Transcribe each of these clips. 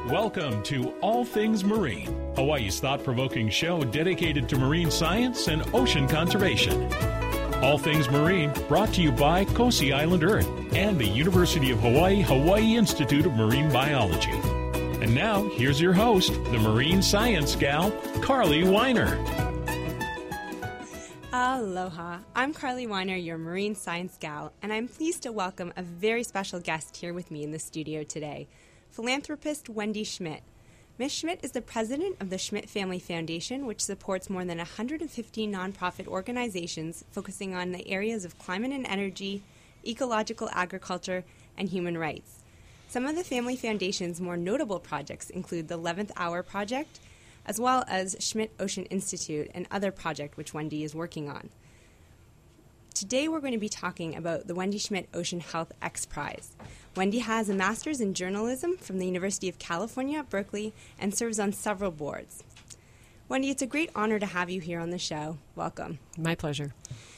Welcome to All Things Marine, Hawaii's thought-provoking show dedicated to marine science and ocean conservation. All Things Marine brought to you by Kosi Island Earth and the University of Hawaii Hawaii Institute of Marine Biology. And now, here's your host, the marine science gal, Carly Weiner. Aloha. I'm Carly Weiner, your marine science gal, and I'm pleased to welcome a very special guest here with me in the studio today, philanthropist Wendy Schmidt. Ms. Schmidt is the president of the Schmidt Family Foundation, which supports more than 150 nonprofit organizations focusing on the areas of climate and energy, ecological agriculture, and human rights. Some of the Family Foundation's more notable projects include the 11th Hour Project, as well as Schmidt Ocean Institute, and other project which Wendy is working on. Today we're going to be talking about the Wendy Schmidt Ocean Health X Prize. Wendy has a master's in journalism from the University of California at Berkeley and serves on several boards. Wendy, it's a great honor to have you here on the show. Welcome. My pleasure.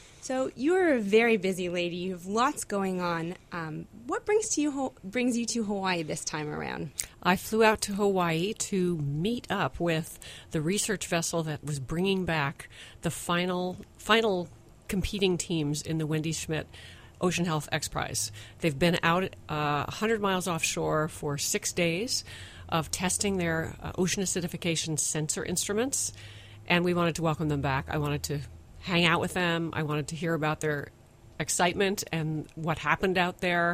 So you're a very busy lady. You have lots going on. What brings you to Hawaii this time around? I flew out to Hawaii to meet up with the research vessel that was bringing back the final competing teams in the Wendy Schmidt Ocean Health X Prize. They've been out 100 miles offshore for 6 days of testing their ocean acidification sensor instruments, and we wanted to welcome them back. I wanted to hang out with them. I wanted to hear about their excitement and what happened out there,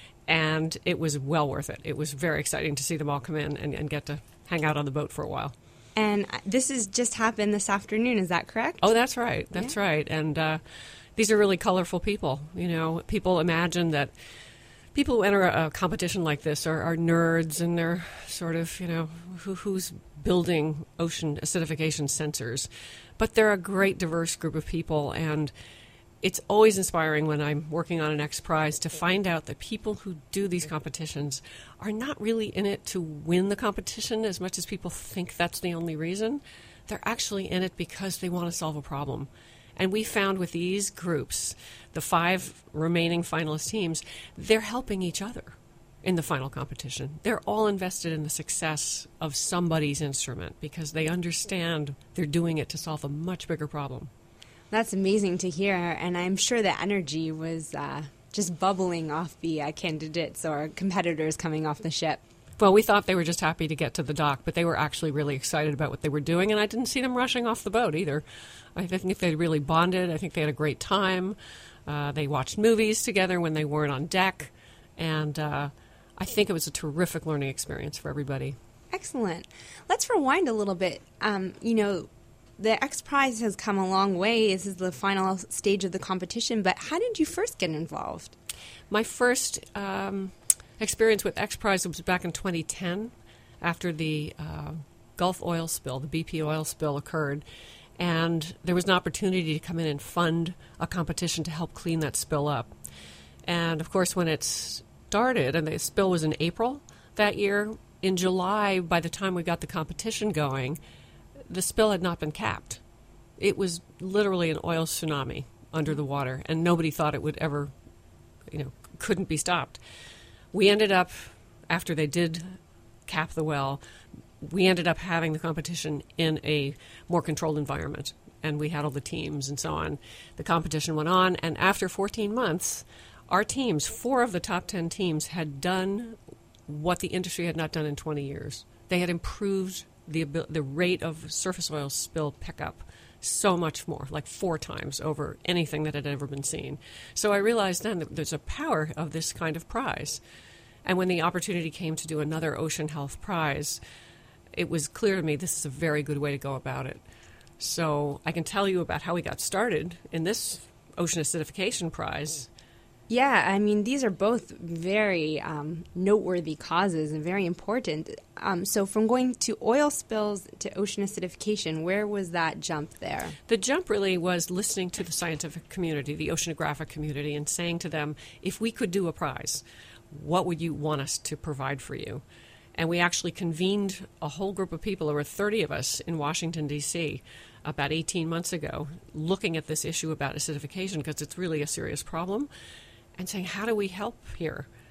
and it was well worth it. It was very exciting to see them all come in and get to hang out on the boat for a while. And this has just happened this afternoon, is that correct? Oh, that's right. That's right. And these are really colorful people. You know, people imagine that people who enter a competition like this are nerds, and they're sort of, you know, who's building ocean acidification sensors. But they're a great, diverse group of people, and it's always inspiring when I'm working on an X Prize to find out that people who do these competitions are not really in it to win the competition as much as people think that's the only reason. They're actually in it because they want to solve a problem. And we found with these groups, the 5 remaining finalist teams, they're helping each other in the final competition. They're all invested in the success of somebody's instrument because they understand they're doing it to solve a much bigger problem. That's amazing to hear, and I'm sure the energy was just bubbling off the candidates or competitors coming off the ship. Well, we thought they were just happy to get to the dock, but they were actually really excited about what they were doing, and I didn't see them rushing off the boat either. I think they really bonded. I think they had a great time. They watched movies together when they weren't on deck, and I think it was a terrific learning experience for everybody. Excellent. Let's rewind a little bit. The X Prize has come a long way. This is the final stage of the competition, but how did you first get involved? My first experience with X Prize was back in 2010 after the Gulf oil spill, the BP oil spill occurred, and there was an opportunity to come in and fund a competition to help clean that spill up. And, of course, when it started, and the spill was in April that year, in July, by the time we got the competition going, the spill had not been capped. It was literally an oil tsunami under the water, and nobody thought it would ever, couldn't be stopped. We ended up, after they did cap the well, we ended up having the competition in a more controlled environment, and we had all the teams and so on. The competition went on, and after 14 months, our teams, 4 of the top 10 teams, had done what the industry had not done in 20 years. They had improved the rate of surface oil spill pickup so much more, like 4 times over anything that had ever been seen. So I realized then that there's a power of this kind of prize. And when the opportunity came to do another Ocean Health Prize, it was clear to me this is a very good way to go about it. So I can tell you about how we got started in this Ocean Acidification Prize. Yeah, I mean, these are both very noteworthy causes and very important. So from going to oil spills to ocean acidification, where was that jump there? The jump really was listening to the scientific community, the oceanographic community, and saying to them, if we could do a prize, what would you want us to provide for you? And we actually convened a whole group of people, there were 30 of us in Washington, D.C., about 18 months ago, looking at this issue about acidification because it's really a serious problem, and saying, how do we help here?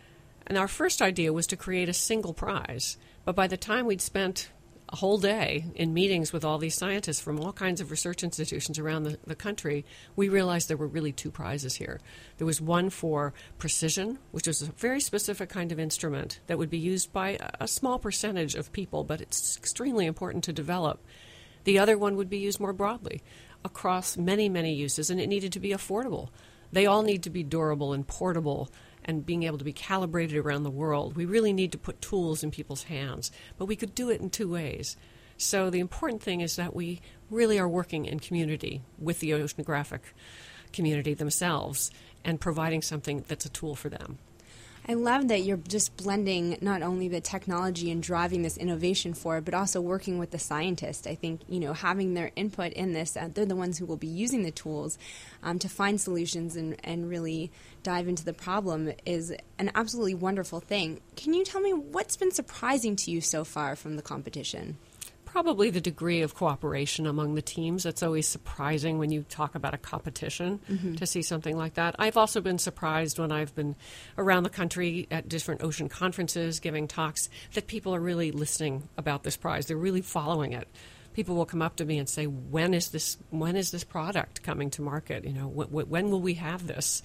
And our first idea was to create a single prize. But by the time we'd spent a whole day in meetings with all these scientists from all kinds of research institutions around the country, we realized there were really two prizes here. There was one for precision, which was a very specific kind of instrument that would be used by a small percentage of people, but it's extremely important to develop. The other one would be used more broadly across many, many uses, and it needed to be affordable. They all need to be durable and portable and being able to be calibrated around the world. We really need to put tools in people's hands, but we could do it in two ways. So the important thing is that we really are working in community with the oceanographic community themselves and providing something that's a tool for them. I love that you're just blending not only the technology and driving this innovation forward, but also working with the scientists. I think, having their input in this, they're the ones who will be using the tools to find solutions and really dive into the problem is an absolutely wonderful thing. Can you tell me what's been surprising to you so far from the competition? Probably the degree of cooperation among the teams. That's always surprising when you talk about a competition to see something like that. I've also been surprised when I've been around the country at different ocean conferences giving talks that people are really listening about this prize. They're really following it. People will come up to me and say, when is this product coming to market? When will we have this?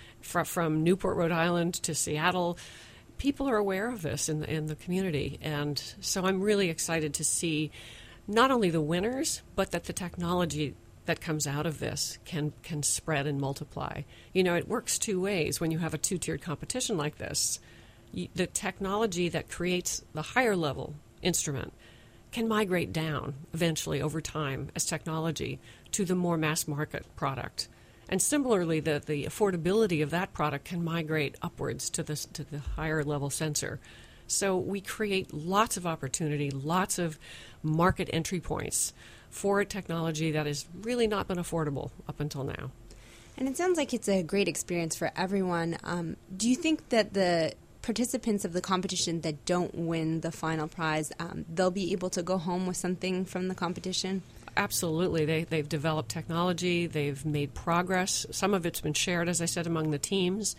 From Newport, Rhode Island to Seattle, people are aware of this in the community, and so I'm really excited to see not only the winners, but that the technology that comes out of this can spread and multiply. It works two ways when you have a two-tiered competition like this. The technology that creates the higher level instrument can migrate down eventually over time as technology to the more mass market product. And similarly, the affordability of that product can migrate upwards to the higher level sensor. So we create lots of opportunity, lots of market entry points for a technology that has really not been affordable up until now. And it sounds like it's a great experience for everyone. Do you think that the participants of the competition that don't win the final prize, they'll be able to go home with something from the competition? Absolutely. They've developed technology. They've made progress. Some of it's been shared, as I said, among the teams.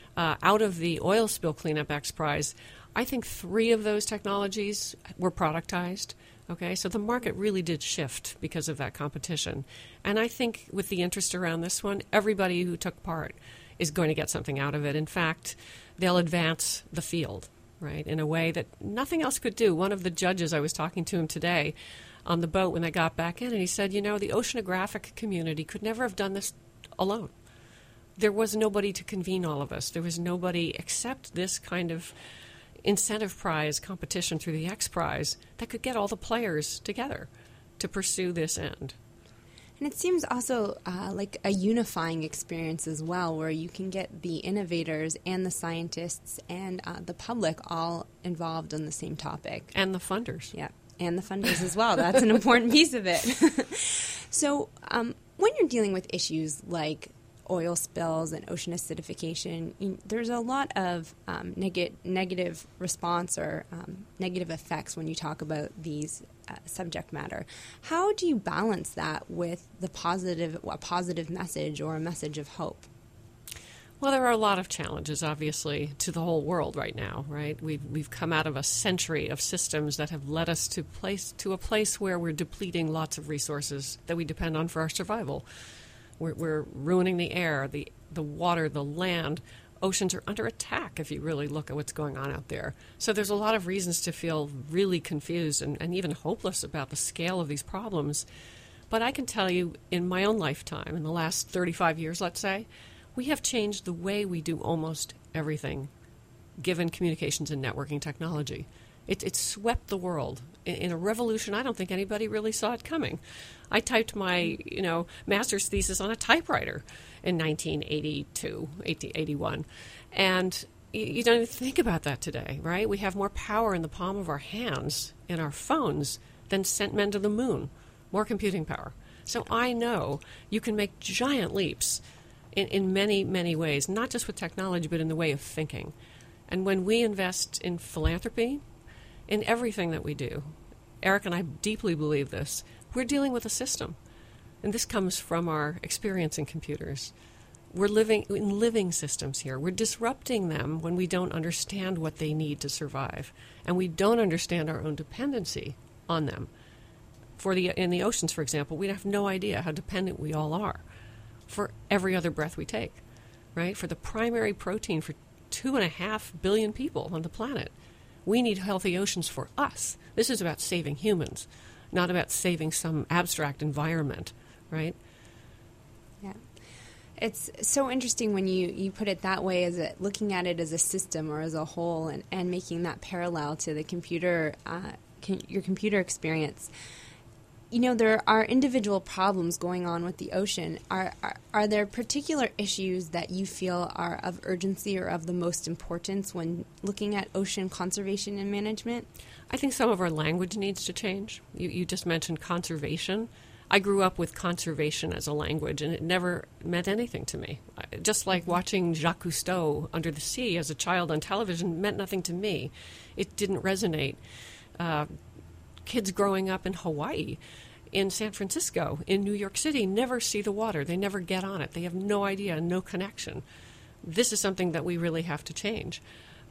Out of the oil spill cleanup X Prize, I think 3 of those technologies were productized. Okay, so the market really did shift because of that competition. And I think with the interest around this one, everybody who took part is going to get something out of it. In fact, they'll advance the field, right, in a way that nothing else could do. One of the judges, I was talking to him today on the boat when I got back in, and he said, the oceanographic community could never have done this alone. There was nobody to convene all of us. There was nobody except this kind of incentive prize competition through the X Prize that could get all the players together to pursue this end. And it seems also like a unifying experience as well, where you can get the innovators and the scientists and the public all involved on the same topic. And the funders. Yeah. And the funders as well. That's an important piece of it. So when you're dealing with issues like oil spills and ocean acidification, there's a lot of negative response or negative effects when you talk about these subject matter. How do you balance that with a positive message or a message of hope? Well, there are a lot of challenges, obviously, to the whole world right now, right? We've come out of a century of systems that have led us to a place where we're depleting lots of resources that we depend on for our survival. We're ruining the air, the water, the land. Oceans are under attack if you really look at what's going on out there. So there's a lot of reasons to feel really confused and even hopeless about the scale of these problems. But I can tell you, in my own lifetime, in the last 35 years, let's say, we have changed the way we do almost everything, given communications and networking technology. It swept the world in a revolution. I don't think anybody really saw it coming. I typed my master's thesis on a typewriter in 1982, 81. And you don't even think about that today, right? We have more power in the palm of our hands, in our phones, than sent men to the moon. More computing power. So I know you can make giant leaps in many, many ways, not just with technology, but in the way of thinking. And when we invest in philanthropy, in everything that we do, Eric and I deeply believe this, we're dealing with a system. And this comes from our experience in computers. We're living in living systems here. We're disrupting them when we don't understand what they need to survive, and we don't understand our own dependency on them. In the oceans, for example, we have no idea how dependent we all are for every other breath we take, right? For the primary protein for 2.5 billion people on the planet. We need healthy oceans for us. This is about saving humans, not about saving some abstract environment, right? Yeah. It's so interesting when you put it that way, looking at it as a system or as a whole, and making that parallel to the computer, your computer experience. You know, there are individual problems going on with the ocean. Are there particular issues that you feel are of urgency or of the most importance when looking at ocean conservation and management? I think some of our language needs to change. You just mentioned conservation. I grew up with conservation as a language, and it never meant anything to me. Just like watching Jacques Cousteau Under the Sea as a child on television meant nothing to me. It didn't resonate. Kids growing up in Hawaii, in San Francisco, in New York City, never see the water. They never get on it. They have no idea, no connection. This is something that we really have to change.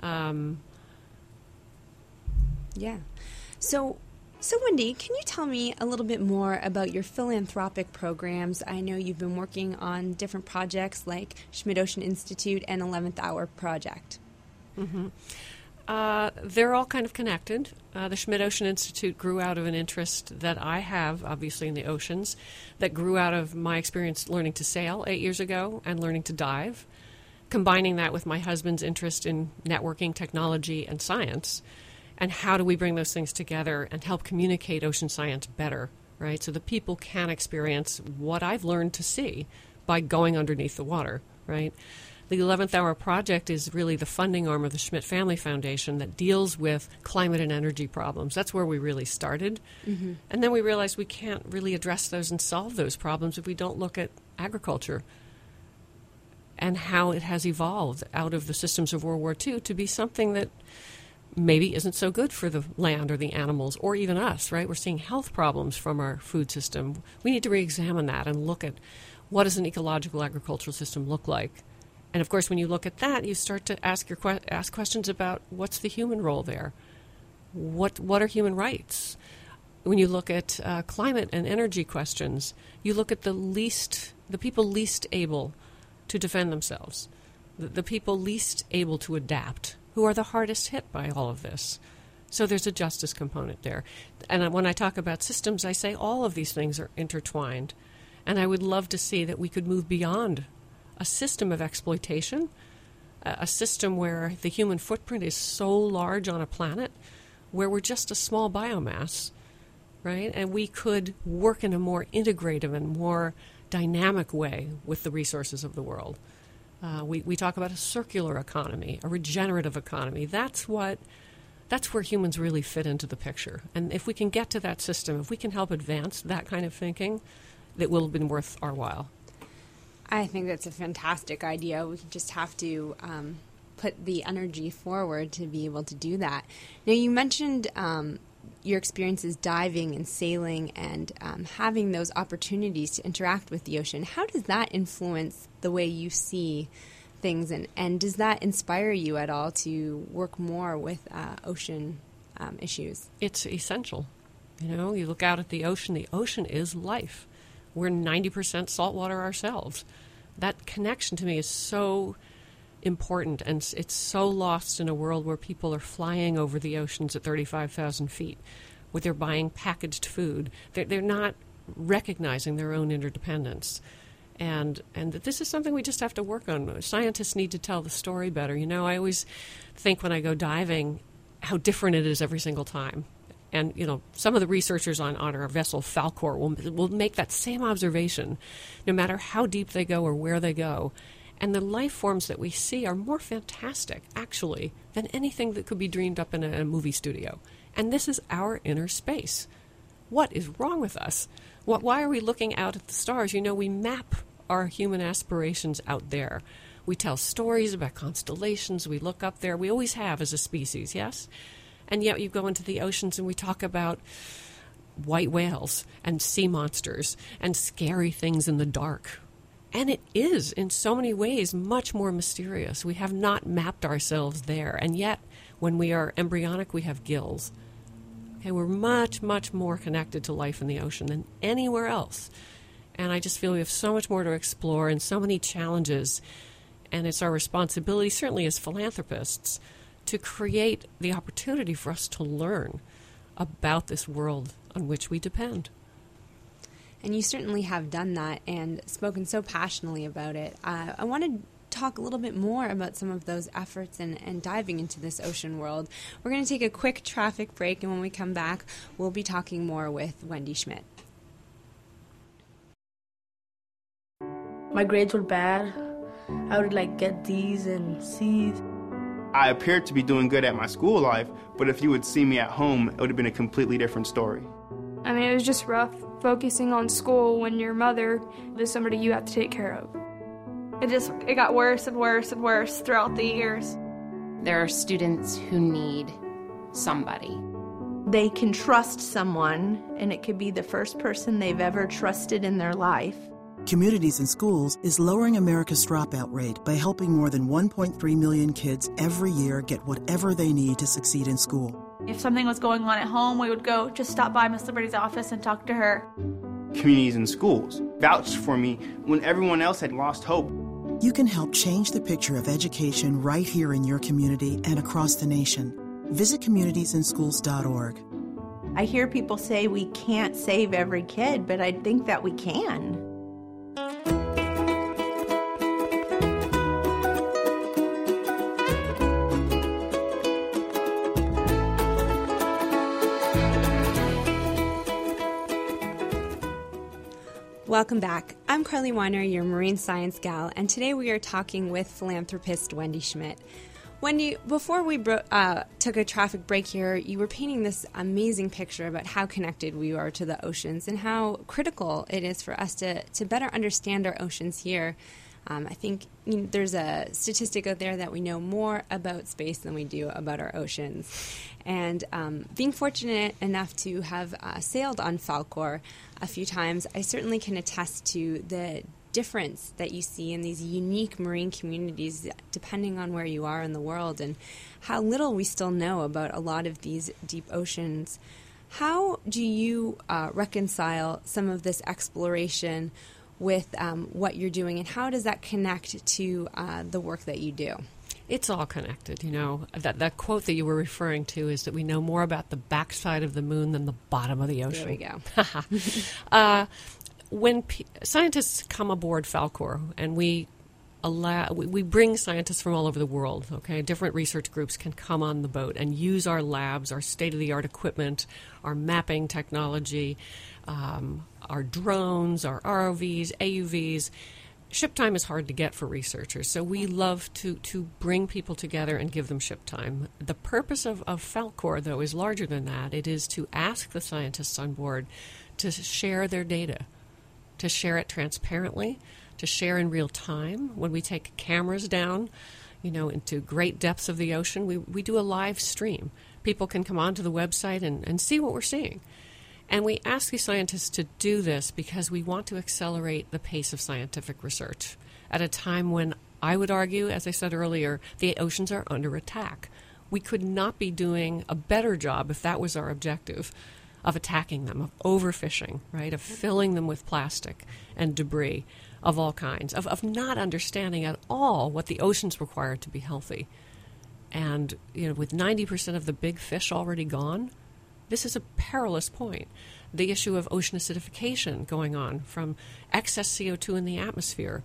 Yeah. So Wendy, can you tell me a little bit more about your philanthropic programs? I know you've been working on different projects like Schmidt Ocean Institute and 11th Hour Project. Mm-hmm. They're all kind of connected. The Schmidt Ocean Institute grew out of an interest that I have, obviously, in the oceans, that grew out of my experience learning to sail 8 years ago and learning to dive, combining that with my husband's interest in networking, technology, and science. And how do we bring those things together and help communicate ocean science better, right? So that people can experience what I've learned to see by going underneath the water, right? The 11th Hour Project is really the funding arm of the Schmidt Family Foundation that deals with climate and energy problems. That's where we really started. Mm-hmm. And then we realized we can't really address those and solve those problems if we don't look at agriculture and how it has evolved out of the systems of World War II to be something that maybe isn't so good for the land or the animals or even us, right? We're seeing health problems from our food system. We need to re-examine that and look at what does an ecological agricultural system look like. And, of course, when you look at that, you start to ask questions about what's the human role there? What are human rights? When you look at climate and energy questions, you look at the people least able to defend themselves, the people least able to adapt, who are the hardest hit by all of this. So there's a justice component there. And when I talk about systems, I say all of these things are intertwined. And I would love to see that we could move beyond a system of exploitation, a system where the human footprint is so large on a planet where we're just a small biomass, right? And we could work in a more integrative and more dynamic way with the resources of the world. We talk about a circular economy, a regenerative economy. That's where humans really fit into the picture. And if we can get to that system, if we can help advance that kind of thinking, it will have been worth our while. I think that's a fantastic idea. We just have to put the energy forward to be able to do that. Now, you mentioned your experiences diving and sailing and having those opportunities to interact with the ocean. How does that influence the way you see things, and does that inspire you at all to work more with ocean issues? It's essential. You know, you look out at the ocean is life. We're 90% saltwater ourselves. That connection to me is so important, and it's so lost in a world where people are flying over the oceans at 35,000 feet, where they're buying packaged food. They're not recognizing their own interdependence. And this is something we just have to work on. Scientists need to tell the story better. You know, I always think when I go diving how different it is every single time. And, you know, some of the researchers on our vessel, Falkor, will make that same observation, no matter how deep they go or where they go. And the life forms that we see are more fantastic, actually, than anything that could be dreamed up in a movie studio. And this is our inner space. What is wrong with us? Why are we looking out at the stars? You know, we map our human aspirations out there. We tell stories about constellations. We look up there. We always have as a species, yes? And yet you go into the oceans and we talk about white whales and sea monsters and scary things in the dark. And it is, in so many ways, much more mysterious. We have not mapped ourselves there. And yet, when we are embryonic, we have gills. Okay, we're much, much more connected to life in the ocean than anywhere else. And I just feel we have so much more to explore and so many challenges. And it's our responsibility, certainly as philanthropists, to create the opportunity for us to learn about this world on which we depend. And you certainly have done that and spoken so passionately about it. I want to talk a little bit more about some of those efforts and diving into this ocean world. We're going to take a quick traffic break, and when we come back, we'll be talking more with Wendy Schmidt. My grades were bad. I would get D's and C's. I appeared to be doing good at my school life, but if you would see me at home, it would have been a completely different story. I mean, it was just rough focusing on school when your mother is somebody you have to take care of. It got worse and worse and worse throughout the years. There are students who need somebody. They can trust someone, and it could be the first person they've ever trusted in their life. Communities in Schools is lowering America's dropout rate by helping more than 1.3 million kids every year get whatever they need to succeed in school. If something was going on at home, we would go just stop by Miss Liberty's office and talk to her. Communities in Schools vouched for me when everyone else had lost hope. You can help change the picture of education right here in your community and across the nation. Visit communitiesinschools.org. I hear people say we can't save every kid, but I think that we can. Welcome back. I'm Carly Weiner, your marine science gal, and today we are talking with philanthropist Wendy Schmidt. Wendy, before we took a traffic break here, you were painting this amazing picture about how connected we are to the oceans and how critical it is for us to better understand our oceans here. I think there's a statistic out there that we know more about space than we do about our oceans. And being fortunate enough to have sailed on Falkor a few times, I certainly can attest to the difference that you see in these unique marine communities depending on where you are in the world and how little we still know about a lot of these deep oceans. How do you reconcile some of this exploration with what you're doing, and how does that connect to the work that you do? It's all connected, That quote that you were referring to is that we know more about the backside of the moon than the bottom of the ocean. There we go. When scientists come aboard Falkor, and we bring scientists from all over the world, okay? Different research groups can come on the boat and use our labs, our state-of-the-art equipment, our mapping technology, our drones, our ROVs, AUVs. Ship time is hard to get for researchers, so we love to bring people together and give them ship time. The purpose of Falkor, though, is larger than that. It is to ask the scientists on board to share their data, to share it transparently, to share in real time. When we take cameras down, into great depths of the ocean, we do a live stream. People can come onto the website and see what we're seeing. And we ask these scientists to do this because we want to accelerate the pace of scientific research at a time when, I would argue, as I said earlier, the oceans are under attack. We could not be doing a better job, if that was our objective, of attacking them, of overfishing, right, of filling them with plastic and debris of all kinds, of not understanding at all what the oceans require to be healthy. And, with 90% of the big fish already gone, this is a perilous point. The issue of ocean acidification going on from excess CO2 in the atmosphere.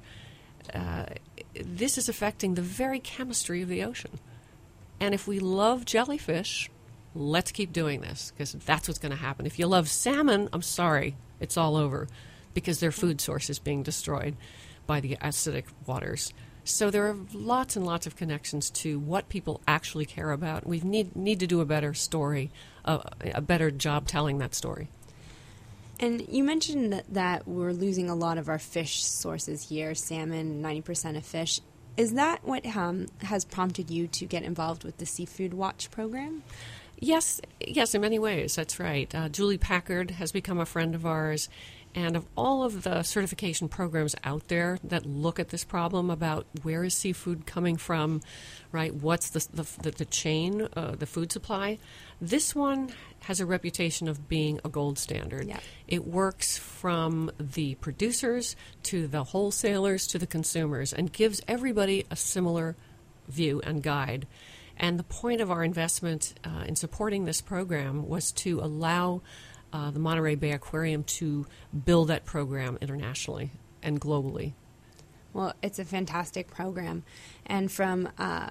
This is affecting the very chemistry of the ocean. And if we love jellyfish, let's keep doing this, because that's what's going to happen. If you love salmon, I'm sorry, it's all over, because their food source is being destroyed by the acidic waters. So there are lots and lots of connections to what people actually care about. We need to do a better story, a better job telling that story. And you mentioned that we're losing a lot of our fish sources here, salmon, 90% of fish. Is that what has prompted you to get involved with the Seafood Watch program? Yes, in many ways, that's right. Julie Packard has become a friend of ours, And of all of the certification programs out there that look at this problem about where is seafood coming from, right? What's the chain, the food supply? This one has a reputation of being a gold standard. Yeah. It works from the producers to the wholesalers to the consumers and gives everybody a similar view and guide. And the point of our investment in supporting this program was to allow the Monterey Bay Aquarium to build that program internationally and globally. Well, it's a fantastic program. And from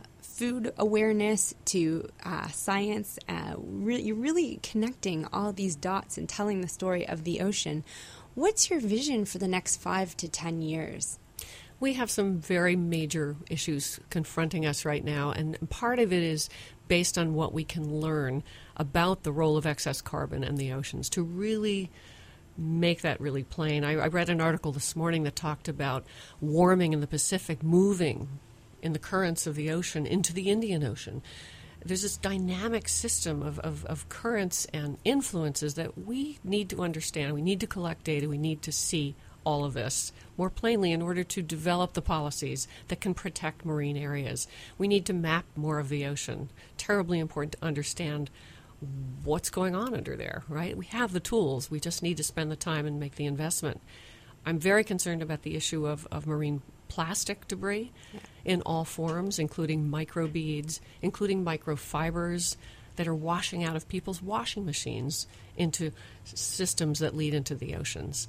food awareness to science, you're really connecting all these dots and telling the story of the ocean. What's your vision for the next 5 to 10 years? We have some very major issues confronting us right now, and part of it is based on what we can learn about the role of excess carbon in the oceans to really make that really plain. I read an article this morning that talked about warming in the Pacific moving in the currents of the ocean into the Indian Ocean. There's this dynamic system of currents and influences that we need to understand. We need to collect data. We need to see all of this more plainly in order to develop the policies that can protect marine areas. We need to map more of the ocean. Terribly important to understand what's going on under there, right? We have the tools. We just need to spend the time and make the investment. I'm very concerned about the issue of marine plastic debris in all forms, including microbeads, including microfibers that are washing out of people's washing machines into systems that lead into the oceans.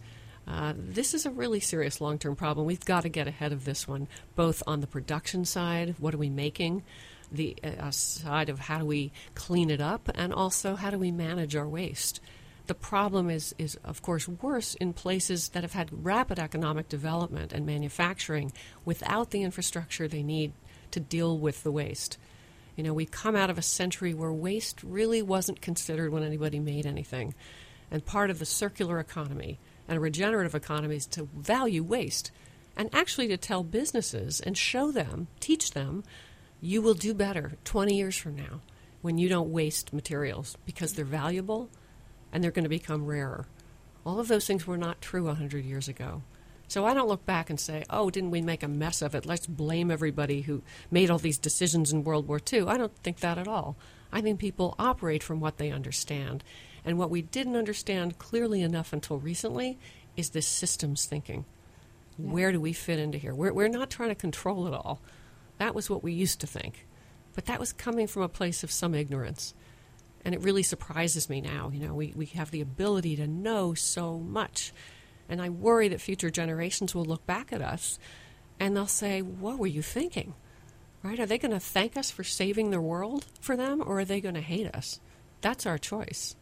This is a really serious long-term problem. We've got to get ahead of this one, both on the production side, what are we making, the side of how do we clean it up, and also how do we manage our waste. The problem is of course, worse in places that have had rapid economic development and manufacturing without the infrastructure they need to deal with the waste. You know, we come out of a century where waste really wasn't considered when anybody made anything. And part of the circular economy and a regenerative economy is to value waste and actually to tell businesses and show them, teach them, you will do better 20 years from now when you don't waste materials because they're valuable and they're going to become rarer. All of those things were not true 100 years ago. So I don't look back and say, oh, didn't we make a mess of it? Let's blame everybody who made all these decisions in World War II. I don't think that at all. I think people operate from what they understand. And what we didn't understand clearly enough until recently is this systems thinking. Yeah. Where do we fit into here? We're not trying to control it all. That was what we used to think. But that was coming from a place of some ignorance. And it really surprises me now. You know, we have the ability to know so much. And I worry that future generations will look back at us and they'll say, what were you thinking? Right? Are they going to thank us for saving the world for them, or are they going to hate us? That's our choice.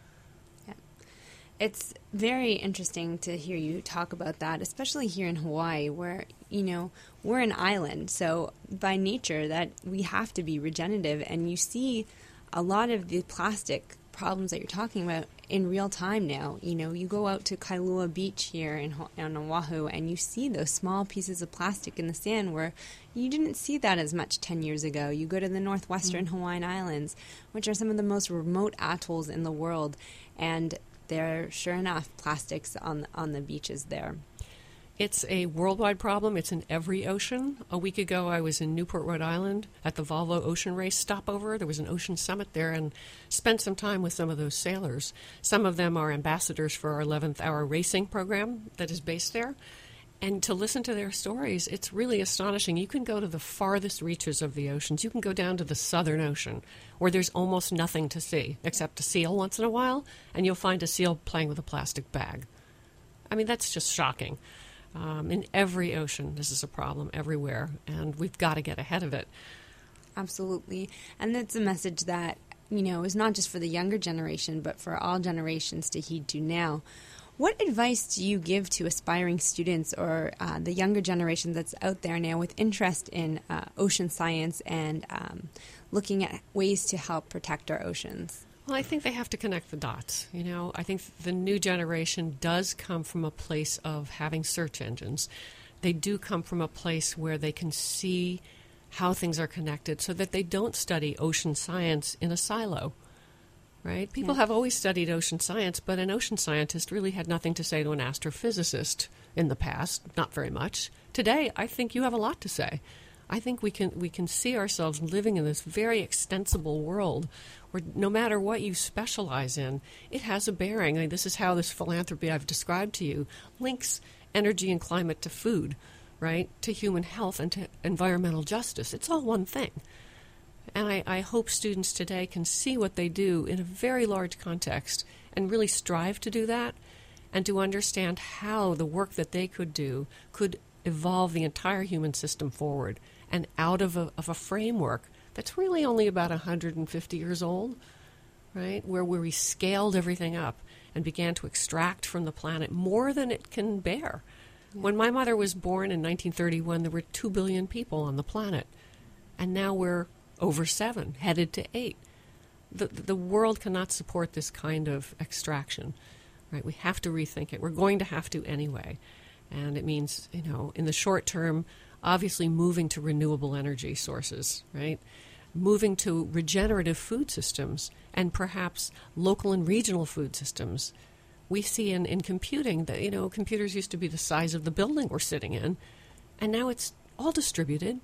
It's very interesting to hear you talk about that, especially here in Hawaii, where, you know, we're an island. So by nature, that we have to be regenerative. And you see a lot of the plastic problems that you're talking about in real time now. You know, you go out to Kailua Beach here on Oahu, and you see those small pieces of plastic in the sand where you didn't see that as much 10 years ago. You go to the northwestern Hawaiian Islands, which are some of the most remote atolls in the world, and there are, sure enough, plastics on the beaches there. It's a worldwide problem. It's in every ocean. A week ago, I was in Newport, Rhode Island at the Volvo Ocean Race stopover. There was an ocean summit there and spent some time with some of those sailors. Some of them are ambassadors for our 11th Hour Racing program that is based there. And to listen to their stories, it's really astonishing. You can go to the farthest reaches of the oceans. You can go down to the Southern Ocean, where there's almost nothing to see except a seal once in a while, and you'll find a seal playing with a plastic bag. I mean, that's just shocking. In every ocean, this is a problem everywhere, and we've got to get ahead of it. Absolutely. And that's a message that, you know, is not just for the younger generation, but for all generations to heed to now. What advice do you give to aspiring students or the younger generation that's out there now with interest in ocean science and looking at ways to help protect our oceans? Well, I think they have to connect the dots. You know, I think the new generation does come from a place of having search engines. They do come from a place where they can see how things are connected so that they don't study ocean science in a silo. right? People have always studied ocean science, but an ocean scientist really had nothing to say to an astrophysicist in the past, not very much. Today, I think you have a lot to say. I think we can see ourselves living in this very extensible world where no matter what you specialize in, it has a bearing. I mean, this is how this philanthropy I've described to you links energy and climate to food, right, to human health and to environmental justice. It's all one thing. And I hope students today can see what they do in a very large context and really strive to do that and to understand how the work that they could do could evolve the entire human system forward and out of a framework that's really only about 150 years old, right, where we scaled everything up and began to extract from the planet more than it can bear. Yeah. When my mother was born in 1931, there were 2 billion people on the planet, and now we're over 7, headed to 8. The world cannot support this kind of extraction, right? We have to rethink it. We're going to have to anyway. And it means, in the short term, obviously moving to renewable energy sources, right? Moving to regenerative food systems and perhaps local and regional food systems. We see in computing that, computers used to be the size of the building we're sitting in, and now it's all distributed,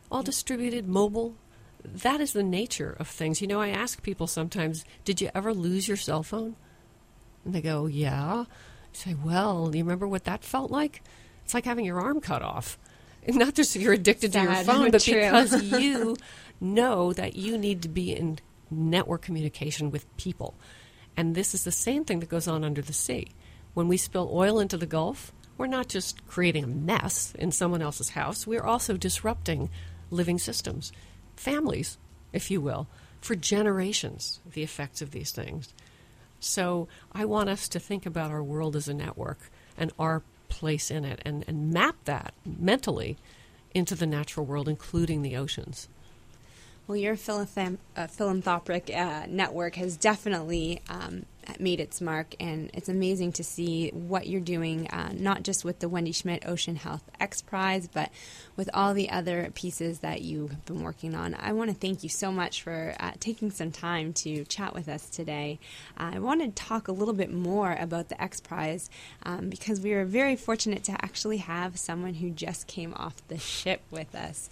mobile. That is the nature of things. I ask people sometimes, did you ever lose your cell phone? And they go, yeah. I say, well, do you remember what that felt like? It's like having your arm cut off. And not just you're addicted to your phone, but because you know that you need to be in network communication with people. And this is the same thing that goes on under the sea. When we spill oil into the Gulf, we're not just creating a mess in someone else's house. We're also disrupting living systems. Families, if you will, for generations, the effects of these things. So I want us to think about our world as a network and our place in it and map that mentally into the natural world, including the oceans. Well, your philanthropic network has definitely made its mark, and it's amazing to see what you're doing, not just with the Wendy Schmidt Ocean Health X Prize, but with all the other pieces that you have been working on. I want to thank you so much for taking some time to chat with us today. I want to talk a little bit more about the X Prize because we are very fortunate to actually have someone who just came off the ship with us.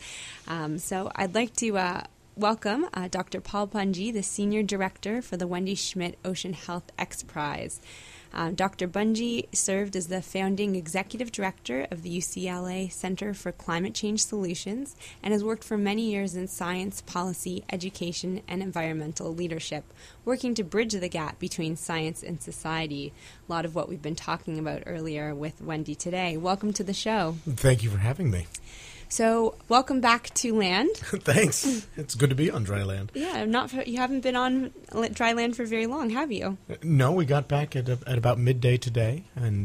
So I'd like to welcome Dr. Paul Bunge, the Senior Director for the Wendy Schmidt Ocean Health X Prize. Dr. Bunge served as the founding Executive Director of the UCLA Center for Climate Change Solutions and has worked for many years in science, policy, education, and environmental leadership, working to bridge the gap between science and society. A lot of what we've been talking about earlier with Wendy today. Welcome to the show. Thank you for having me. So, welcome back to land. Thanks. It's good to be on dry land. Yeah, you haven't been on dry land for very long, have you? No, we got back at about midday today, and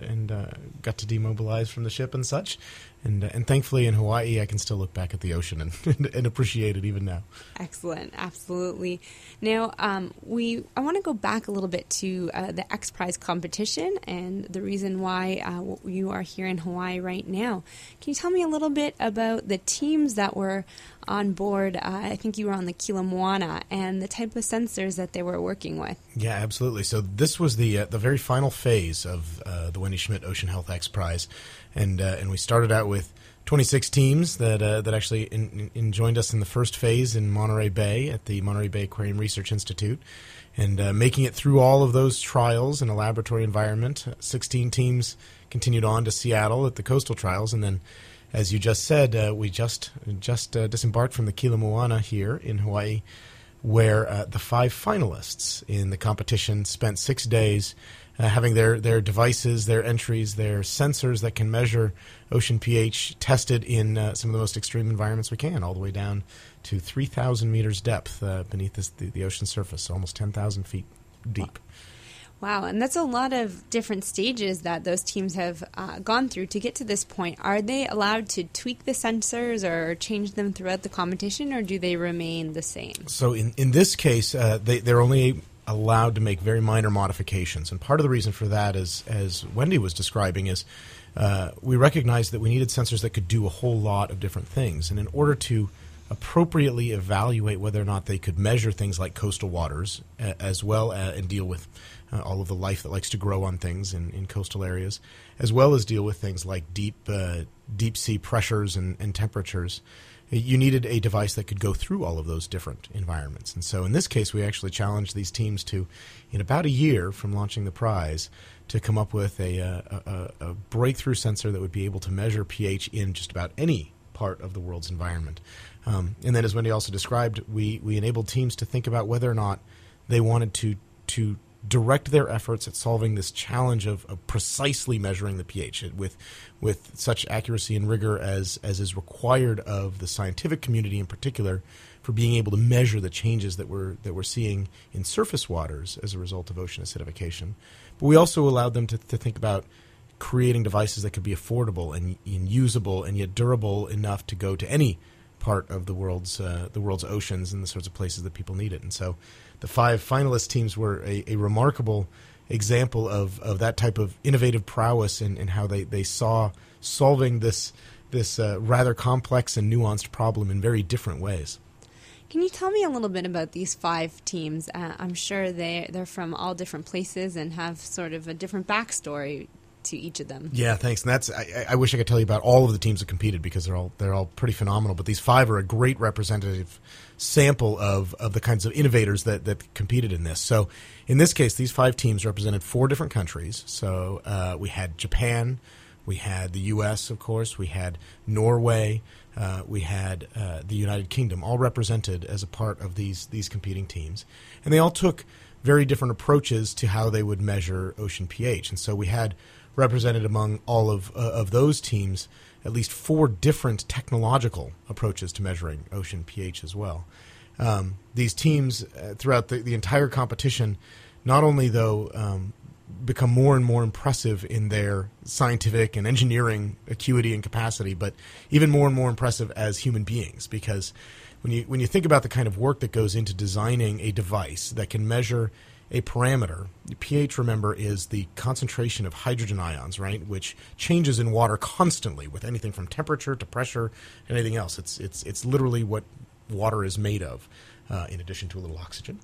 got to demobilize from the ship and such. And thankfully in Hawaii, I can still look back at the ocean and appreciate it even now. Excellent, absolutely. Now, I want to go back a little bit to the X Prize competition and the reason why you are here in Hawaii right now. Can you tell me a little bit about the teams that were on board? I think you were on the Kila Moana, and the type of sensors that they were working with. Yeah, absolutely. So this was the very final phase of the Wendy Schmidt Ocean Health X Prize. And we started out with 26 teams that actually joined us in the first phase in Monterey Bay at the Monterey Bay Aquarium Research Institute. And making it through all of those trials in a laboratory environment, 16 teams continued on to Seattle at the coastal trials. And then, as you just said, we just disembarked from the Kila Moana here in Hawaii, where the 5 finalists in the competition spent 6 days having their devices, their entries, their sensors that can measure ocean pH tested in some of the most extreme environments we can, all the way down to 3,000 meters depth beneath the ocean surface, so almost 10,000 feet deep. Wow, and that's a lot of different stages that those teams have gone through to get to this point. Are they allowed to tweak the sensors or change them throughout the competition, or do they remain the same? So in this case, they're only allowed to make very minor modifications. And part of the reason for that is, as Wendy was describing, is we recognized that we needed sensors that could do a whole lot of different things. And in order to appropriately evaluate whether or not they could measure things like coastal waters as well and deal with all of the life that likes to grow on things in coastal areas, as well as deal with things like deep sea pressures and temperatures. You needed a device that could go through all of those different environments. And so in this case, we actually challenged these teams to, in about a year from launching the prize, to come up with a breakthrough sensor that would be able to measure pH in just about any part of the world's environment. And then, as Wendy also described, we enabled teams to think about whether or not they wanted to direct their efforts at solving this challenge of precisely measuring the pH with such accuracy and rigor as is required of the scientific community in particular, for being able to measure the changes that we're seeing in surface waters as a result of ocean acidification. But we also allowed them to think about creating devices that could be affordable and usable and yet durable enough to go to any part of the world's oceans and the sorts of places that people need it. And so the 5 finalist teams were a remarkable example of that type of innovative prowess in how they saw solving this rather complex and nuanced problem in very different ways. Can you tell me a little bit about these 5 teams? I'm sure they're from all different places and have sort of a different backstory to each of them. Yeah, thanks. And that's I wish I could tell you about all of the teams that competed, because they're all pretty phenomenal. But these 5 are a great representative sample of the kinds of innovators that competed in this. So in this case, these 5 teams represented 4 different countries. So we had Japan, we had the U.S., of course, we had Norway, we had the United Kingdom, all represented as a part of these competing teams. And they all took very different approaches to how they would measure ocean pH. And so we had represented among all of those teams at least 4 different technological approaches to measuring ocean pH as well. These teams throughout the entire competition not only, though, become more and more impressive in their scientific and engineering acuity and capacity, but even more and more impressive as human beings, because when you think about the kind of work that goes into designing a device that can measure a parameter, pH, remember, is the concentration of hydrogen ions, right, which changes in water constantly with anything from temperature to pressure and anything else. It's literally what water is made of, in addition to a little oxygen.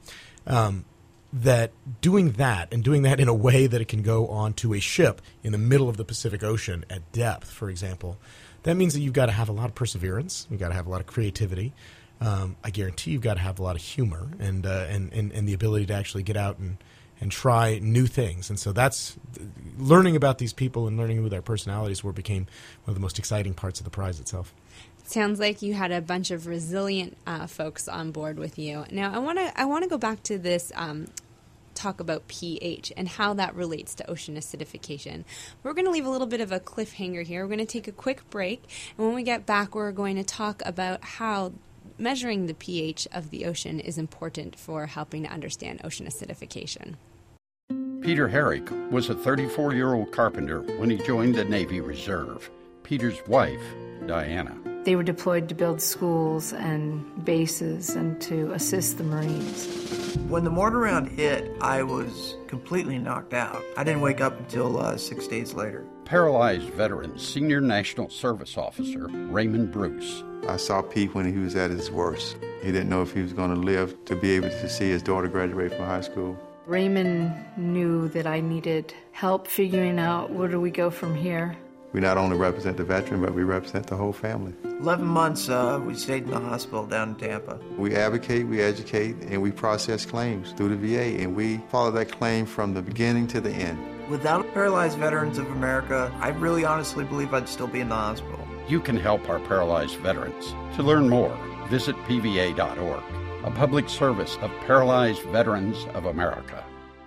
That doing that in a way that it can go onto a ship in the middle of the Pacific Ocean at depth, for example, that means that you've got to have a lot of perseverance, you've got to have a lot of creativity. I guarantee you've got to have a lot of humor and the ability to actually get out and try new things. And so that's learning about these people and learning who their personalities were became one of the most exciting parts of the prize itself. Sounds like you had a bunch of resilient folks on board with you. Now, I want to go back to this talk about pH and how that relates to ocean acidification. We're going to leave a little bit of a cliffhanger here. We're going to take a quick break, and when we get back, we're going to talk about how measuring the pH of the ocean is important for helping to understand ocean acidification. Peter Herrick was a 34-year-old carpenter when he joined the Navy Reserve. Peter's wife, Diana. They were deployed to build schools and bases and to assist the Marines. When the mortar round hit, I was completely knocked out. I didn't wake up until 6 days later. Paralyzed veteran, Senior National Service Officer Raymond Bruce. I saw Pete when he was at his worst. He didn't know if he was going to live to be able to see his daughter graduate from high school. Raymond knew that I needed help figuring out where do we go from here. We not only represent the veteran, but we represent the whole family. 11 months we stayed in the hospital down in Tampa. We advocate, we educate, and we process claims through the VA, and we follow that claim from the beginning to the end. Without Paralyzed Veterans of America, I really honestly believe I'd still be in the hospital. You can help our paralyzed veterans. To learn more, visit pva.org, a public service of Paralyzed Veterans of America.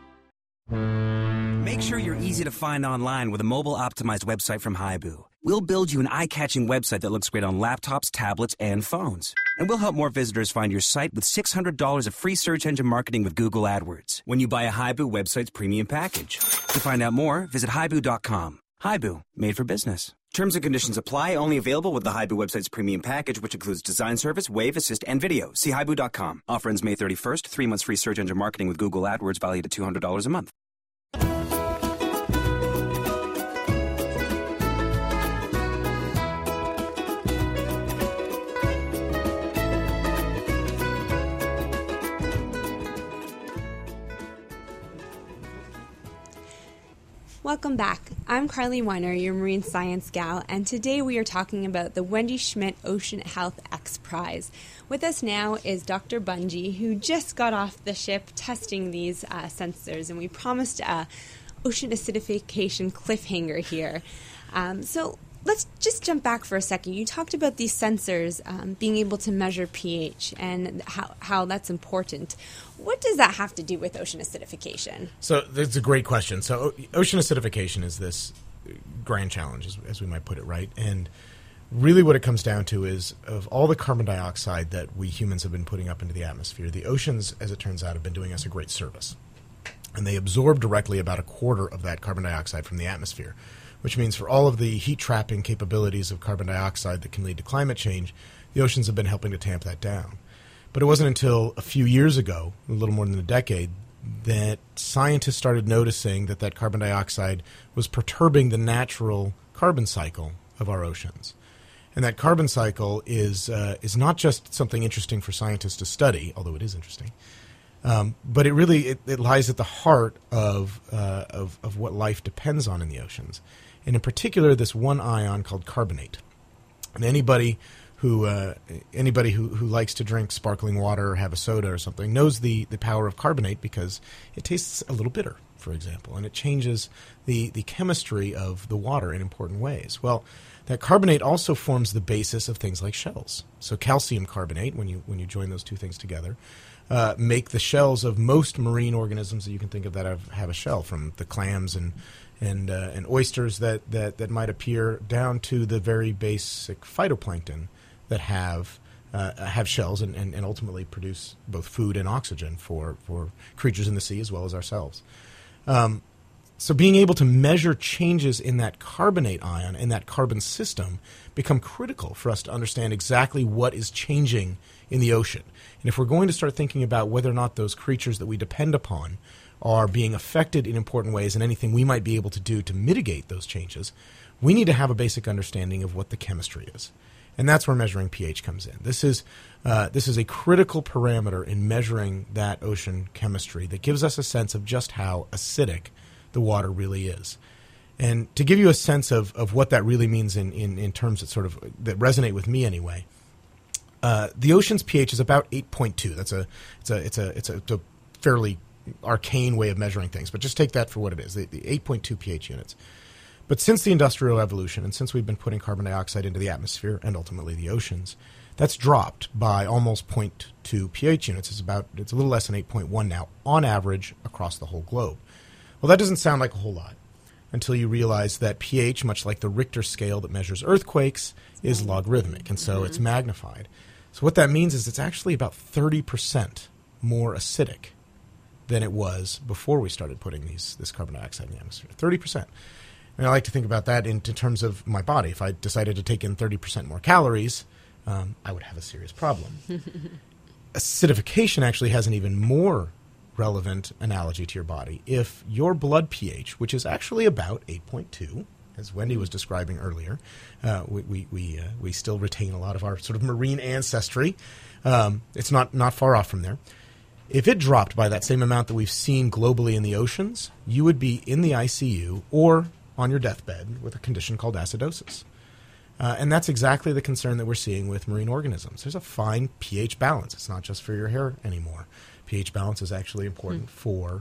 Make sure you're easy to find online with a mobile-optimized website from Haibu. We'll build you an eye-catching website that looks great on laptops, tablets, and phones. And we'll help more visitors find your site with $600 of free search engine marketing with Google AdWords when you buy a Haibu website's premium package. To find out more, visit Haibu.com. Haibu, made for business. Terms and conditions apply. Only available with the Haibu website's premium package, which includes design service, Wave Assist, and video. See Haibu.com. Offer ends May 31st. 3 months free search engine marketing with Google AdWords valued at $200 a month. Welcome back. I'm Carly Weiner, your marine science gal, and today we are talking about the Wendy Schmidt Ocean Health X Prize. With us now is Dr. Bungie, who just got off the ship testing these sensors, and we promised a ocean acidification cliffhanger here. So let's just jump back for a second. You talked about these sensors being able to measure pH and how that's important. What does that have to do with ocean acidification? So that's a great question. So ocean acidification is this grand challenge, as we might put it, right? And really what it comes down to is of all the carbon dioxide that we humans have been putting up into the atmosphere, the oceans, as it turns out, have been doing us a great service. And they absorb directly about a quarter of that carbon dioxide from the atmosphere, which means for all of the heat-trapping capabilities of carbon dioxide that can lead to climate change, the oceans have been helping to tamp that down. But it wasn't until a few years ago, a little more than a decade, that scientists started noticing that that carbon dioxide was perturbing the natural carbon cycle of our oceans. And that carbon cycle is not just something interesting for scientists to study, although it is interesting, but it lies at the heart of what life depends on in the oceans. And in particular, this one ion called carbonate. And anybody who likes to drink sparkling water or have a soda or something knows the power of carbonate because it tastes a little bitter, for example, and it changes the chemistry of the water in important ways. Well, that carbonate also forms the basis of things like shells. So calcium carbonate, when you join those two things together, make the shells of most marine organisms that you can think of that have a shell, from the clams and oysters that might appear down to the very basic phytoplankton that have shells and ultimately produce both food and oxygen for creatures in the sea as well as ourselves. So being able to measure changes in that carbonate ion and that carbon system become critical for us to understand exactly what is changing in the ocean. And if we're going to start thinking about whether or not those creatures that we depend upon are being affected in important ways and anything we might be able to do to mitigate those changes, we need to have a basic understanding of what the chemistry is. And that's where measuring pH comes in. This is a critical parameter in measuring that ocean chemistry that gives us a sense of just how acidic the water really is. And to give you a sense of what that really means in terms that resonate with me anyway, the ocean's pH is about 8.2. It's a fairly arcane way of measuring things, but just take that for what it is, the 8.2 pH units. But since the Industrial Revolution, and since we've been putting carbon dioxide into the atmosphere and ultimately the oceans, that's dropped by almost 0.2 pH units. It's a little less than 8.1 now, on average, across the whole globe. Well, that doesn't sound like a whole lot until you realize that pH, much like the Richter scale that measures earthquakes, is logarithmic, and so it's magnified. So what that means is it's actually about 30% more acidic than it was before we started putting this carbon dioxide in the atmosphere. 30%. And I like to think about that in terms of my body. If I decided to take in 30% more calories, I would have a serious problem. Acidification actually has an even more relevant analogy to your body. If your blood pH, which is actually about 8.2, as Wendy was describing earlier, we still retain a lot of our sort of marine ancestry. It's not far off from there. If it dropped by that same amount that we've seen globally in the oceans, you would be in the ICU or on your deathbed with a condition called acidosis. And that's exactly the concern that we're seeing with marine organisms. There's a fine pH balance. It's not just for your hair anymore. pH balance is actually important for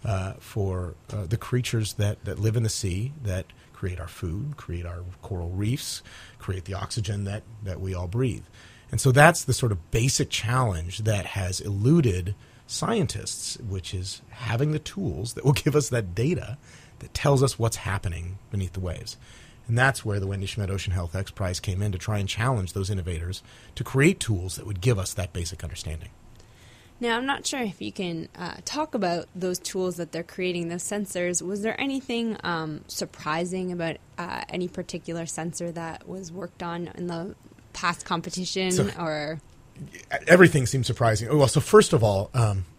the creatures that live in the sea, that create our food, create our coral reefs, create the oxygen that we all breathe. And so that's the sort of basic challenge that has eluded scientists, which is having the tools that will give us that data that tells us what's happening beneath the waves. And that's where the Wendy Schmidt Ocean Health X Prize came in, to try and challenge those innovators to create tools that would give us that basic understanding. Now, I'm not sure if you can talk about those tools that they're creating, those sensors. Was there anything surprising about any particular sensor that was worked on in the past competition? Or everything seems surprising. Well, so first of all,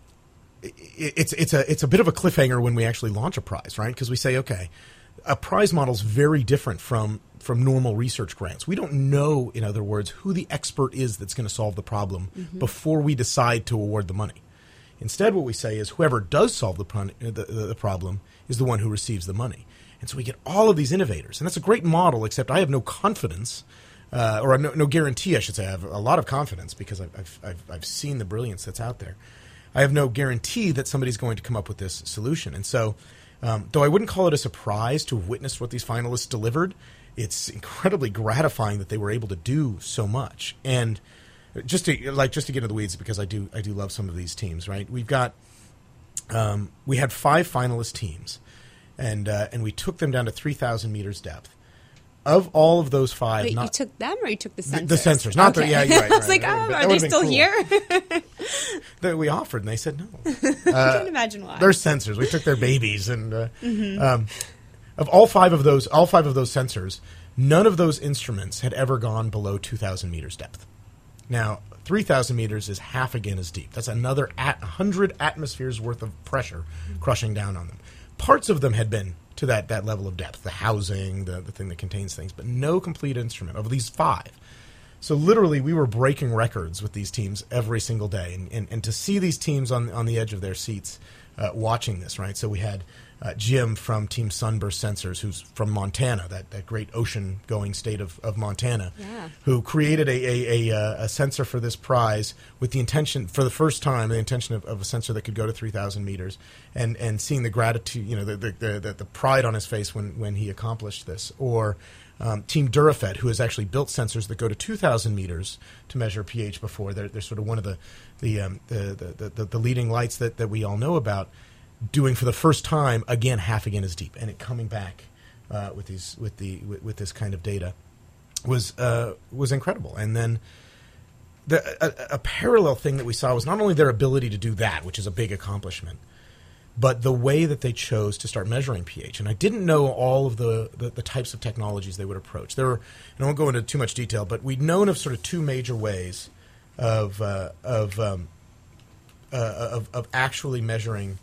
it's a bit of a cliffhanger when we actually launch a prize, right? Because we say, okay, a prize model is very different from normal research grants. We don't know, in other words, who the expert is that's going to solve the problem before we decide to award the money. Instead, what we say is whoever does solve the problem is the one who receives the money. And so we get all of these innovators. And that's a great model, except I have no confidence, or no guarantee, I should say. I have a lot of confidence because I've seen the brilliance that's out there. I have no guarantee that somebody's going to come up with this solution. And so, though I wouldn't call it a surprise to have witnessed what these finalists delivered, it's incredibly gratifying that they were able to do so much. And just to get into the weeds, because I do love some of these teams, right? We've got we had 5 finalist teams, and we took them down to 3,000 meters depth. Of all of those 5, wait, you took them or you took the sensors? The sensors, not okay. the. Yeah, you're right. I was like, are they still cool. here? That we offered, and they said no. I can't imagine why. They're sensors. We took their babies, and of all five of those sensors, none of those instruments had ever gone below 2,000 meters depth. Now, 3,000 meters is half again as deep. That's another 100 atmospheres worth of pressure crushing down on them. Parts of them had been to that level of depth, the housing, the thing that contains things, but no complete instrument of these 5. So literally we were breaking records with these teams every single day. And to see these teams on the edge of their seats watching this, right? So we had Jim from Team Sunburst Sensors, who's from Montana, that great ocean-going state of Montana, who created a sensor for this prize with the intention, for the first time, the intention of a sensor that could go to 3,000 meters, and seeing the gratitude, the pride on his face when he accomplished this. Or Team Durafet, who has actually built sensors that go to 2,000 meters to measure pH before. They're sort of one of the leading lights that we all know about. Doing for the first time again half again as deep, and it coming back with this kind of data was incredible. And then a parallel thing that we saw was not only their ability to do that, which is a big accomplishment, but the way that they chose to start measuring pH. And I didn't know all of the types of technologies they would approach. There were, and I won't go into too much detail, but we'd known of sort of 2 major ways of actually measuring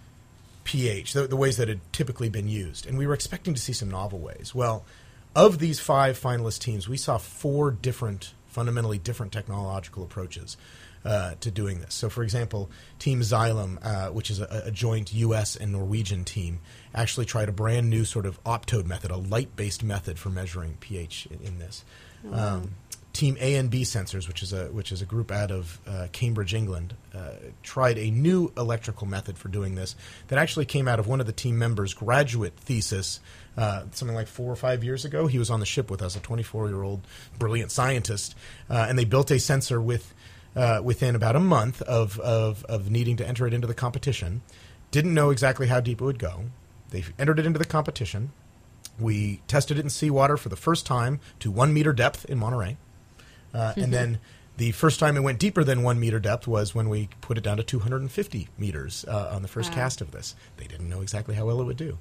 pH, the ways that had typically been used. And we were expecting to see some novel ways. Well, of these 5 finalist teams, we saw 4 fundamentally different technological approaches to doing this. So, for example, Team Xylem, which is a joint U.S. and Norwegian team, actually tried a brand new sort of optode method, a light-based method for measuring pH in this. Wow. Team A&B Sensors, which is a group out of Cambridge, England, tried a new electrical method for doing this that actually came out of one of the team members' graduate thesis something like 4 or 5 years ago. He was on the ship with us, a 24-year-old brilliant scientist, and they built a sensor within about a month of needing to enter it into the competition. Didn't know exactly how deep it would go. They entered it into the competition. We tested it in seawater for the first time to 1 meter depth in Monterey. And then the first time it went deeper than 1 meter depth was when we put it down to 250 meters on the first cast of this. They didn't know exactly how well it would do.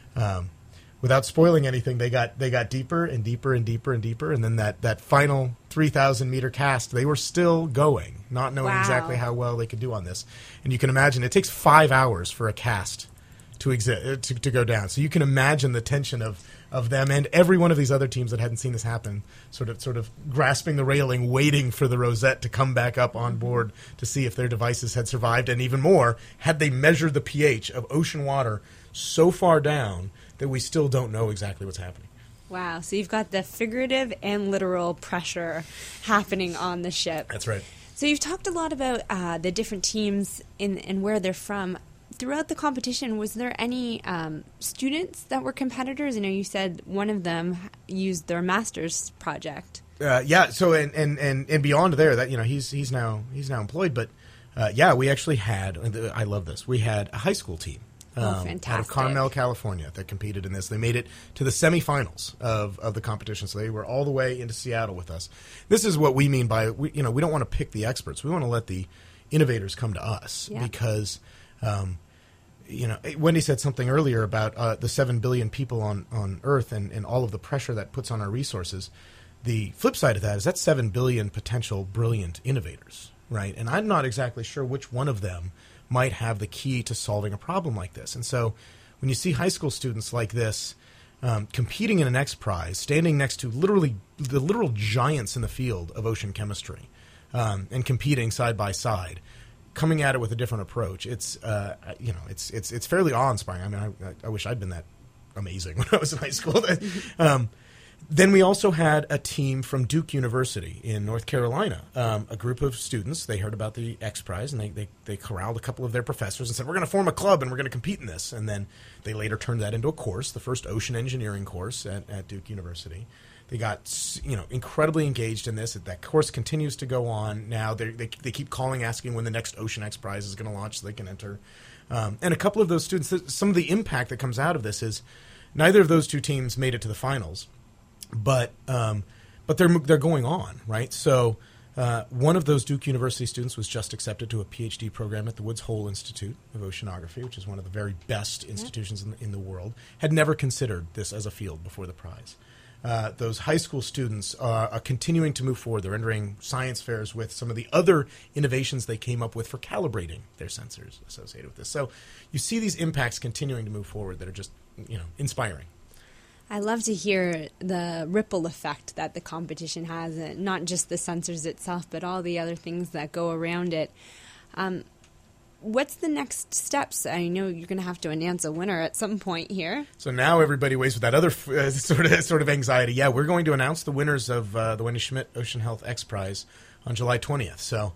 Without spoiling anything, they got deeper and deeper and deeper and deeper, and then that final 3,000 meter cast, they were still going, not knowing exactly how well they could do on this. And you can imagine it takes 5 hours for a cast to go down. So you can imagine the tension of them and every one of these other teams that hadn't seen this happen, sort of grasping the railing, waiting for the rosette to come back up on board to see if their devices had survived, and even more, had they measured the pH of ocean water so far down that we still don't know exactly what's happening. Wow, so you've got the figurative and literal pressure happening on the ship. That's right. So you've talked a lot about the different teams and where they're from. Throughout the competition, was there any students that were competitors? I know you said one of them used their master's project. Yeah. So and beyond there, that he's now employed. But we actually had. I love this. We had a high school team out of Carmel, California, that competed in this. They made it to the semifinals of the competition. So they were all the way into Seattle with us. This is what we mean by we don't want to pick the experts. We want to let the innovators come to us because. Wendy said something earlier about the 7 billion people on Earth and all of the pressure that puts on our resources. The flip side of that is that's 7 billion potential brilliant innovators, right? And I'm not exactly sure which one of them might have the key to solving a problem like this. And so when you see high school students like this competing in an X Prize, standing next to the literal giants in the field of ocean chemistry and competing side by side, coming at it with a different approach, it's fairly awe-inspiring. I mean, I wish I'd been that amazing when I was in high school. Then we also had a team from Duke University in North Carolina, a group of students. They heard about the X Prize, and they corralled a couple of their professors and said, we're going to form a club, and we're going to compete in this. And then they later turned that into a course, the first ocean engineering course at Duke University. They got incredibly engaged in this. That course continues to go on now. They keep calling, asking when the next Ocean X Prize is going to launch so they can enter. And a couple of those students, some of the impact that comes out of this is neither of those two teams made it to the finals. But they're going on, right? So one of those Duke University students was just accepted to a PhD program at the Woods Hole Institute of Oceanography, which is one of the very best institutions in the world. Had never considered this as a field before the prize. Those high school students are continuing to move forward. They're entering science fairs with some of the other innovations they came up with for calibrating their sensors associated with this. So you see these impacts continuing to move forward that are just inspiring. I love to hear the ripple effect that the competition has, not just the sensors itself, but all the other things that go around it. What's the next steps? I know you're going to have to announce a winner at some point here. So now everybody waits with that other sort of anxiety. Yeah, we're going to announce the winners of the Wendy Schmidt Ocean Health X Prize on July 20th. So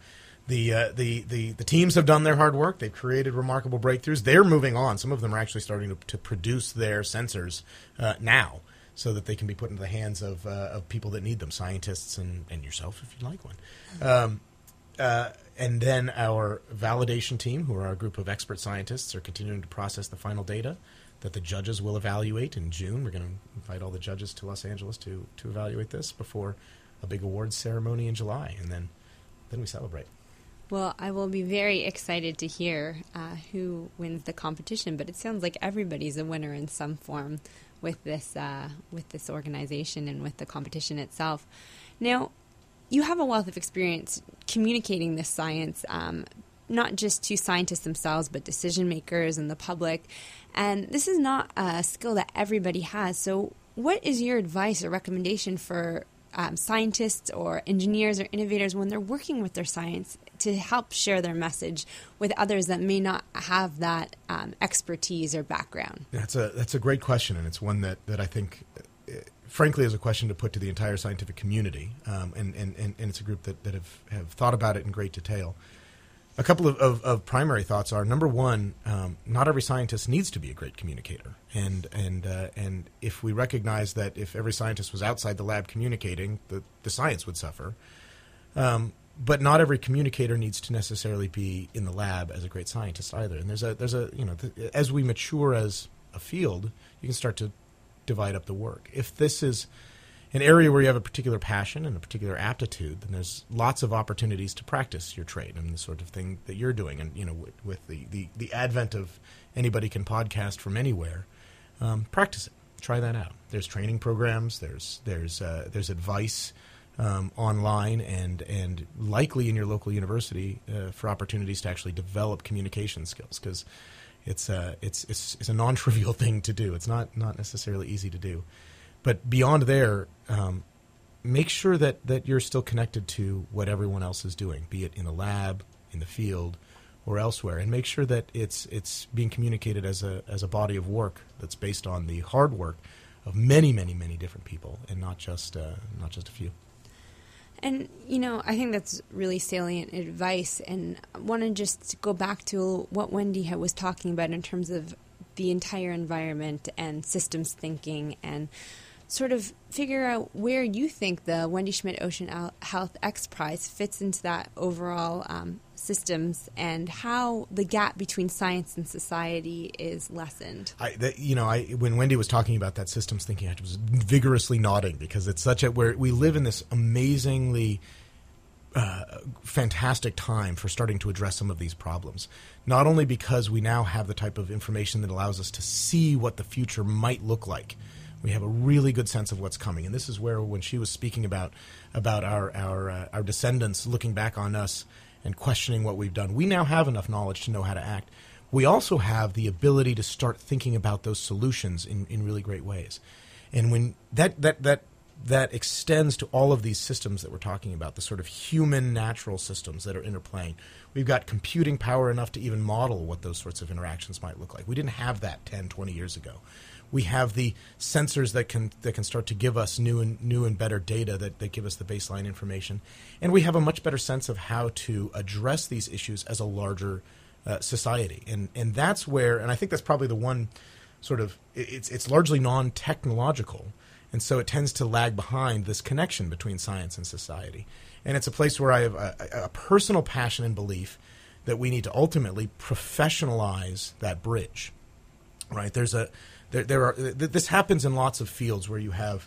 the teams have done their hard work. They've created remarkable breakthroughs. They're moving on. Some of them are actually starting to produce their sensors now, so that they can be put into the hands of people that need them, scientists and yourself if you'd like one. And then our validation team, who are our group of expert scientists, are continuing to process the final data that the judges will evaluate in June. We're going to invite all the judges to Los Angeles to evaluate this before a big awards ceremony in July, and then we celebrate. Well, I will be very excited to hear who wins the competition, but it sounds like everybody's a winner in some form with this organization and with the competition itself. Now, you have a wealth of experience communicating this science, not just to scientists themselves, but decision makers and the public. And this is not a skill that everybody has. So what is your advice or recommendation for scientists or engineers or innovators when they're working with their science to help share their message with others that may not have that expertise or background? That's a great question, and it's one that I think, frankly, is a question to put to the entire scientific community, and it's a group that have thought about it in great detail. A couple of primary thoughts are, number one, not every scientist needs to be a great communicator. And if we recognize that if every scientist was outside the lab communicating, the science would suffer. But not every communicator needs to necessarily be in the lab as a great scientist either. And as we mature as a field, you can start to divide up the work. If this is an area where you have a particular passion and a particular aptitude, then there's lots of opportunities to practice your trade and the sort of thing that you're doing. And with the advent of anybody can podcast from anywhere, practice it. Try that out. There's training programs. There's advice online and likely in your local university for opportunities to actually develop communication skills, because it's a non-trivial thing to do. It's not necessarily easy to do. But beyond there, make sure that you're still connected to what everyone else is doing, be it in the lab, in the field, or elsewhere, and make sure that it's being communicated as a body of work that's based on the hard work of many, many, many different people, and not just a few. And, I think that's really salient advice, and I want to just go back to what Wendy was talking about in terms of the entire environment and systems thinking, and sort of figure out where you think the Wendy Schmidt Ocean Health X Prize fits into that overall systems, and how the gap between science and society is lessened. When Wendy was talking about that systems thinking, I was vigorously nodding, because it's where we live in this amazingly fantastic time for starting to address some of these problems. Not only because we now have the type of information that allows us to see what the future might look like. We have a really good sense of what's coming, and this is where, when she was speaking about our descendants looking back on us and questioning what we've done, we now have enough knowledge to know how to act. We also have the ability to start thinking about those solutions in really great ways, and when that extends to all of these systems that we're talking about, the sort of human natural systems that are interplaying. We've got computing power enough to even model what those sorts of interactions might look like. We didn't have that 10, 20 years ago. We have the sensors that can start to give us new and better data that give us the baseline information. And we have a much better sense of how to address these issues as a larger society. And that's where, and I think that's probably the one sort of, it's largely non-technological. And so it tends to lag behind this connection between science and society. And it's a place where I have a personal passion and belief that we need to ultimately professionalize that bridge, right? This happens in lots of fields where you have,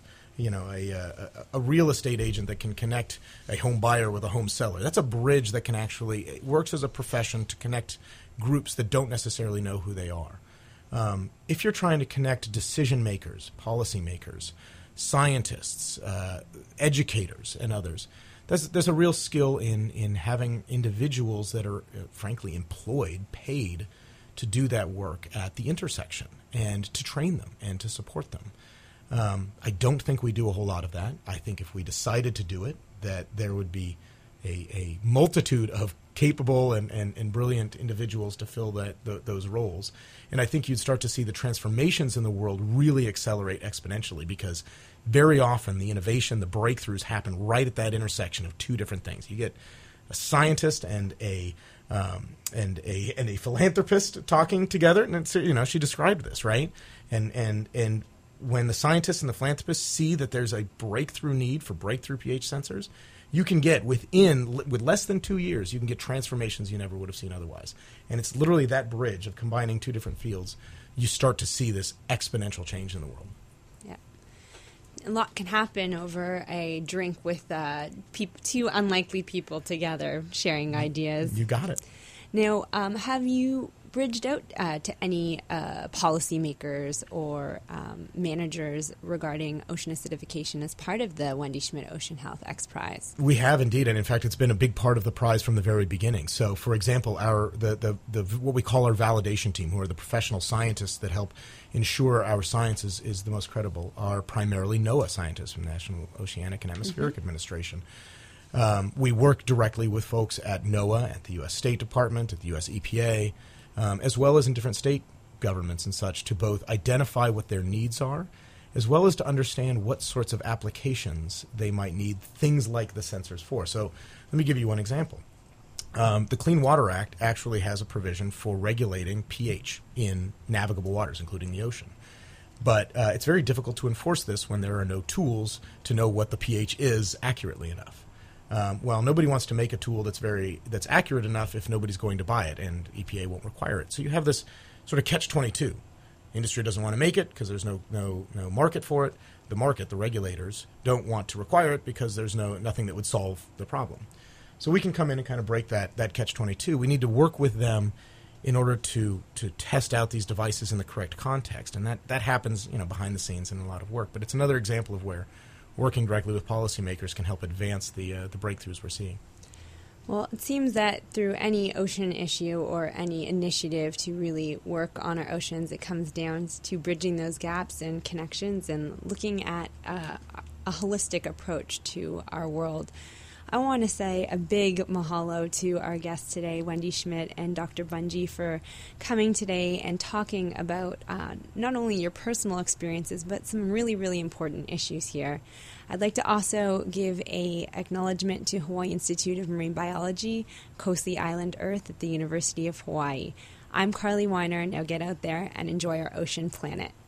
a real estate agent that can connect a home buyer with a home seller. That's a bridge that can actually, it works as a profession to connect groups that don't necessarily know who they are. If you're trying to connect decision makers, policy makers, scientists, educators, and others, there's a real skill in having individuals that are, frankly, employed, paid to do that work at the intersection and to train them and to support them. I don't think we do a whole lot of that. I think if we decided to do it, that there would be a multitude of capable and brilliant individuals to fill those roles. And I think you'd start to see the transformations in the world really accelerate exponentially, because very often the innovation, the breakthroughs happen right at that intersection of two different things. You get a scientist and a philanthropist talking together, and it's, she described this, right? And when the scientists and the philanthropists see that there's a breakthrough need for breakthrough pH sensors, you can get with less than 2 years, you can get transformations you never would have seen otherwise. And it's literally that bridge of combining two different fields. You start to see this exponential change in the world. Yeah. A lot can happen over a drink with two unlikely people together sharing ideas. You got it. Now, have you bridged out to any policymakers or managers regarding ocean acidification as part of the Wendy Schmidt Ocean Health X Prize? We have indeed, and in fact, it's been a big part of the prize from the very beginning. So, for example, the what we call our validation team, who are the professional scientists that help ensure our science is the most credible, are primarily NOAA scientists from the National Oceanic and Atmospheric Administration. We work directly with folks at NOAA, at the U.S. State Department, at the U.S. EPA, as well as in different state governments and such, to both identify what their needs are, as well as to understand what sorts of applications they might need things like the sensors for. So let me give you one example. The Clean Water Act actually has a provision for regulating pH in navigable waters, including the ocean. But it's very difficult to enforce this when there are no tools to know what the pH is accurately enough. Well, nobody wants to make a tool that's accurate enough if nobody's going to buy it, and EPA won't require it. So you have this sort of catch-22. Industry doesn't want to make it because there's no market for it. The market, the regulators, don't want to require it because there's nothing that would solve the problem. So we can come in and kind of break that catch-22. We need to work with them in order to test out these devices in the correct context, and that happens behind the scenes in a lot of work. But it's another example of where working directly with policymakers can help advance the breakthroughs we're seeing. Well, it seems that through any ocean issue or any initiative to really work on our oceans, it comes down to bridging those gaps and connections and looking at a holistic approach to our world. I want to say a big mahalo to our guests today, Wendy Schmidt and Dr. Bunge, for coming today and talking about not only your personal experiences, but some really, really important issues here. I'd like to also give an acknowledgement to Hawaii Institute of Marine Biology, Kosi Island Earth at the University of Hawaii. I'm Carly Weiner. Now get out there and enjoy our ocean planet.